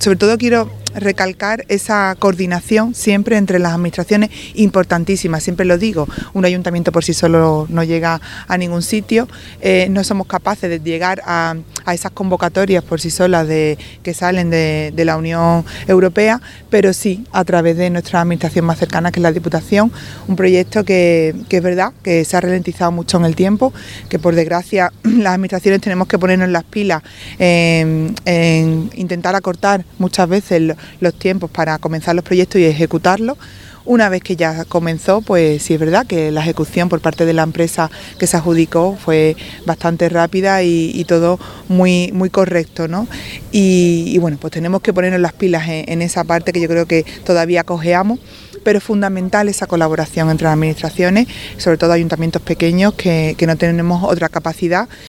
sobre todo quiero recalcar esa coordinación siempre entre las administraciones, importantísima, siempre lo digo, un ayuntamiento por sí solo no llega a ningún sitio, no somos capaces de llegar a esas convocatorias por sí solas que salen de la Unión Europea, pero sí a través de nuestra administración más cercana, que es la Diputación, un proyecto que es verdad que se ha ralentizado mucho en el tiempo, que por desgracia las administraciones tenemos que ponernos las pilas en intentar acortar muchas veces los tiempos para comenzar los proyectos y ejecutarlos. Una vez que ya comenzó, pues sí es verdad que la ejecución por parte de la empresa que se adjudicó fue bastante rápida y todo muy correcto, ¿no? Y bueno, pues tenemos que ponernos las pilas en esa parte que yo creo que todavía cojeamos, pero es fundamental esa colaboración entre las administraciones, sobre todo ayuntamientos pequeños que no tenemos otra capacidad